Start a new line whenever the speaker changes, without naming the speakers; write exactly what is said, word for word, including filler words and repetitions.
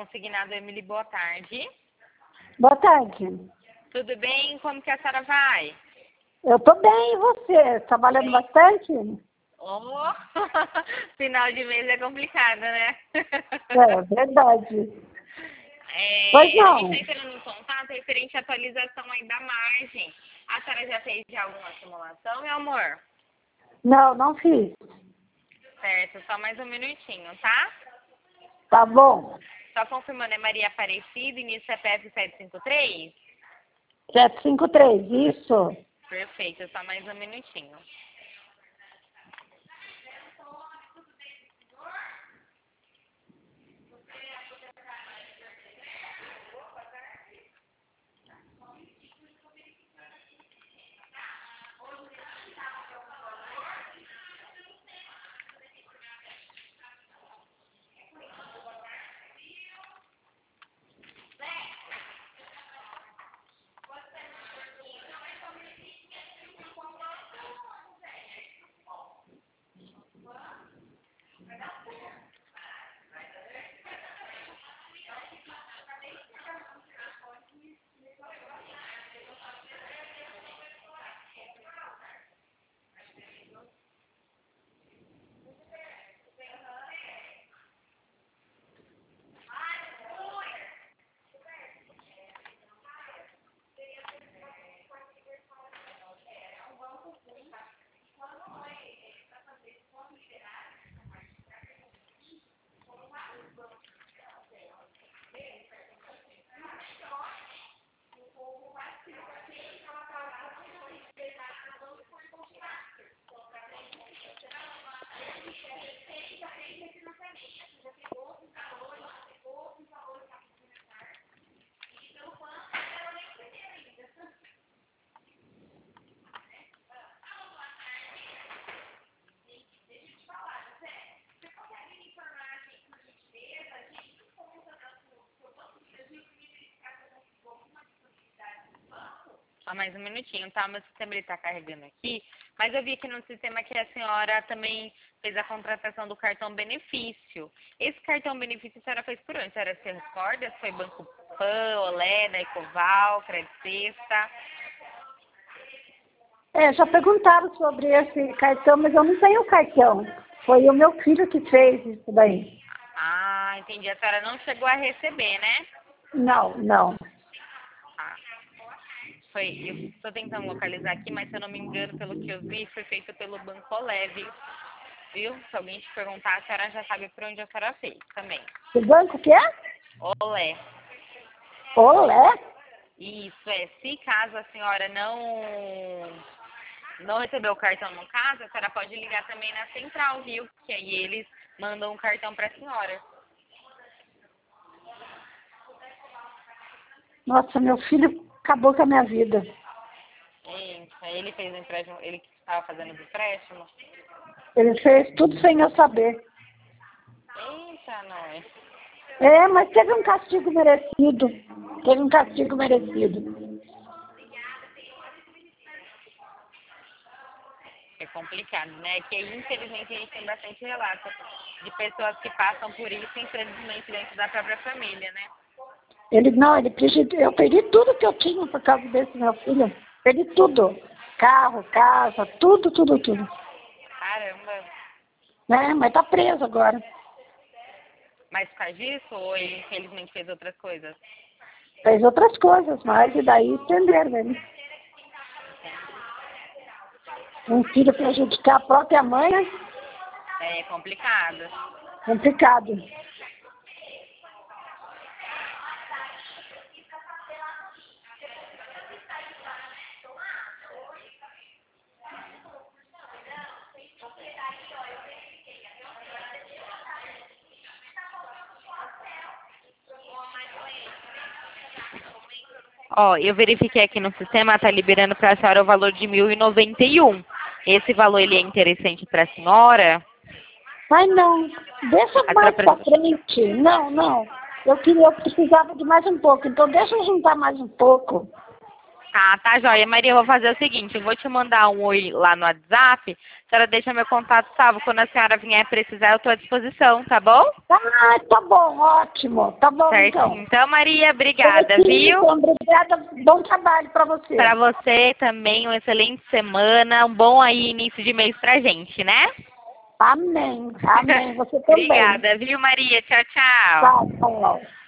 Consignado Emily, boa tarde.
Boa tarde.
Tudo bem? Como que a senhora vai?
Eu tô bem, e você? Trabalhando
Bem.
bastante?
Oh, final de mês é complicado, né?
É, verdade.
É,
Pois
a
não.
gente está entrando em contato referente à atualização aí da margem. A senhora já fez já alguma simulação, meu amor?
Não, não fiz.
Certo, só mais um minutinho, tá?
Tá bom.
Só confirmando, é Maria Aparecida, início C P F sete cinco três?
sete cinco três, isso.
Perfeito, só mais um minutinho. Só mais um minutinho, tá? Meu sistema ele tá carregando aqui, mas eu vi aqui no sistema que a senhora também fez a contratação do cartão benefício. Esse cartão benefício a senhora fez por onde? A senhora se recorda? Se foi Banco Pan, Olé, da Ecoval, Crédito Sexta?
É, já perguntaram sobre esse cartão, mas eu não tenho o cartão. Foi o meu filho que fez isso daí.
Ah, entendi. A senhora não chegou a receber, né?
Não, não.
Ah, foi, eu estou tentando localizar aqui, mas se eu não me engano, pelo que eu vi, foi feito pelo Banco Olé, viu? Viu? Se alguém te perguntar, a senhora já sabe por onde a senhora fez também.
O banco que é?
Olé.
Olé?
Isso, é. Se caso a senhora não não recebeu o cartão no caso, a senhora pode ligar também na central, viu? Que aí eles mandam um cartão para a senhora.
Nossa, meu filho acabou com a minha vida.
Eita, ele fez o empréstimo, ele que estava fazendo o empréstimo.
Ele fez tudo sem eu saber.
Eita, nós.
É, mas teve um castigo merecido. Teve um castigo merecido.
É complicado, né? Que infelizmente a gente tem bastante relato de pessoas que passam por isso, infelizmente, dentro da própria família, né?
Ele, não, ele prejudicou. Eu perdi tudo que eu tinha por causa desse meu filho. Perdi tudo. Carro, casa, tudo, tudo, tudo.
Caramba.
Né? Mas tá preso agora.
Mas por causa disso, ou ele infelizmente fez outras coisas?
Fez outras coisas, mas e daí prenderam ele. Um filho prejudicar a própria mãe é
É complicado.
complicado.
Ó, eu verifiquei aqui no sistema, tá liberando para a senhora o valor de mil e noventa e um. Esse valor, ele é interessante para a senhora?
Mas não, deixa
A
mais
senhora...
pra frente. Não, não. Eu queria, eu precisava de mais um pouco, então deixa eu juntar mais um pouco.
Ah, tá, joia. Maria, eu vou fazer o seguinte, eu vou te mandar um oi lá no WhatsApp, a senhora deixa meu contato salvo, quando a senhora vier precisar, eu estou à disposição, tá bom?
Ah, tá bom, ótimo. Tá bom,
Certinho.
então.
Então, Maria, obrigada,
Sim,
viu?
então, obrigada. Bom trabalho para você.
Para você também, uma excelente semana, um bom aí início de mês pra gente, né?
Amém. Amém. Você também.
Obrigada, viu, Maria? Tchau, tchau.
Tchau, tchau.